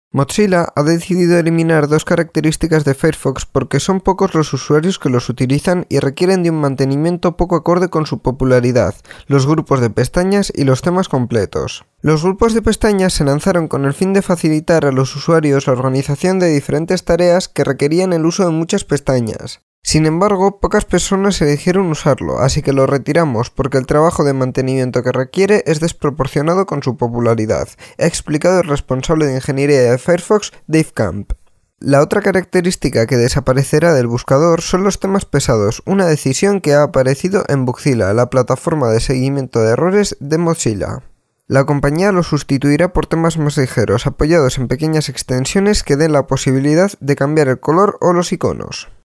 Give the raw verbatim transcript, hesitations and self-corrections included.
Mozilla ha decidido eliminar dos características de Firefox porque son pocos los usuarios que los utilizan y requieren de un mantenimiento poco acorde con su popularidad, los grupos de pestañas y los temas completos. Los grupos de pestañas se lanzaron con el fin de facilitar a los usuarios la organización de diferentes tareas que requerían el uso de muchas pestañas. Sin embargo, pocas personas eligieron usarlo, así que lo retiramos porque el trabajo de mantenimiento que requiere es desproporcionado con su popularidad, ha explicado el responsable de ingeniería de Firefox, Dave Camp. La otra característica que desaparecerá del buscador son los temas pesados, una decisión que ha aparecido en Bugzilla, la plataforma de seguimiento de errores de Mozilla. La compañía lo sustituirá por temas más ligeros, apoyados en pequeñas extensiones que den la posibilidad de cambiar el color o los iconos.